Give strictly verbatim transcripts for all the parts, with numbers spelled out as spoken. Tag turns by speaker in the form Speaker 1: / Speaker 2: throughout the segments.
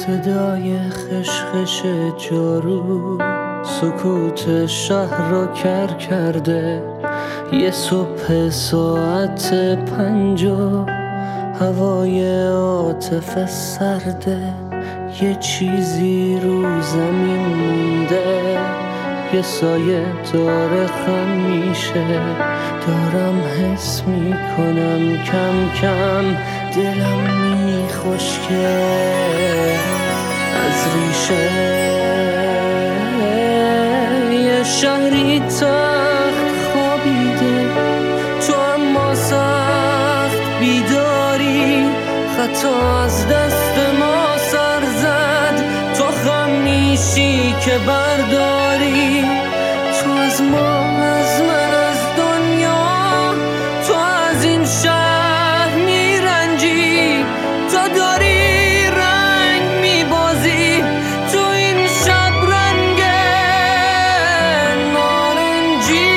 Speaker 1: صدای خشخش جارو سکوت شهر را کر کرده. یه صبح ساعت پنجا هوای عاطفه سرده. یه چیزی رو زمین مونده، یه سایه داره خم میشه. دارم حس میکنم کم کم دلم میخشکه از ریشه. یه شهری تخت خوابیده، تو اما سخت بیداری. خطا از دست ما سر زد، تو خم میشی که برداری. تو از ما، از من، از دنیا، تو از این شهر میرنجی. تو داری رنگ میبازی تو این شب رنگ نارنجی.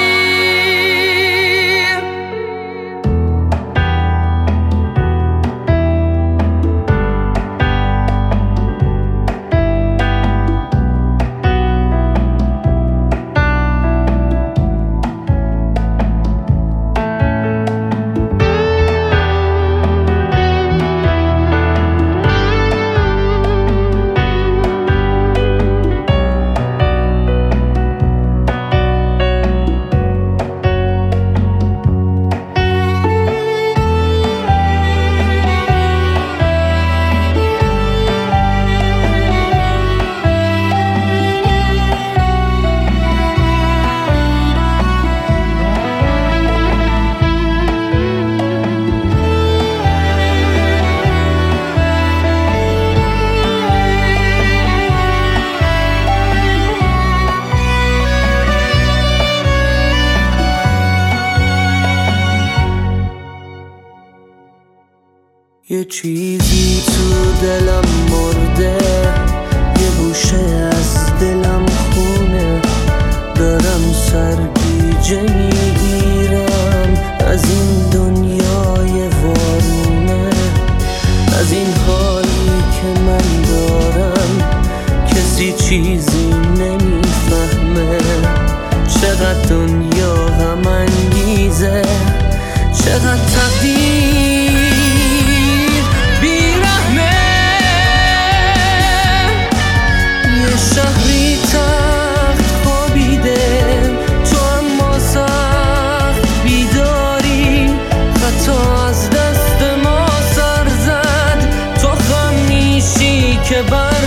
Speaker 1: یه چیزی تو دلم مرده، یه گوشه از دلم خونه. دارم سرگیجه میگیرم از این دنیای وارونه. از این حالی که من دارم کسی چیزی نمیفهمه. چقدر دنیا غم انگیزه، چقدر تقدیر شهری تخت خوابیده، تو اما سخت بیداری. خطا از دست ما سر زد، تو خم میشی که بر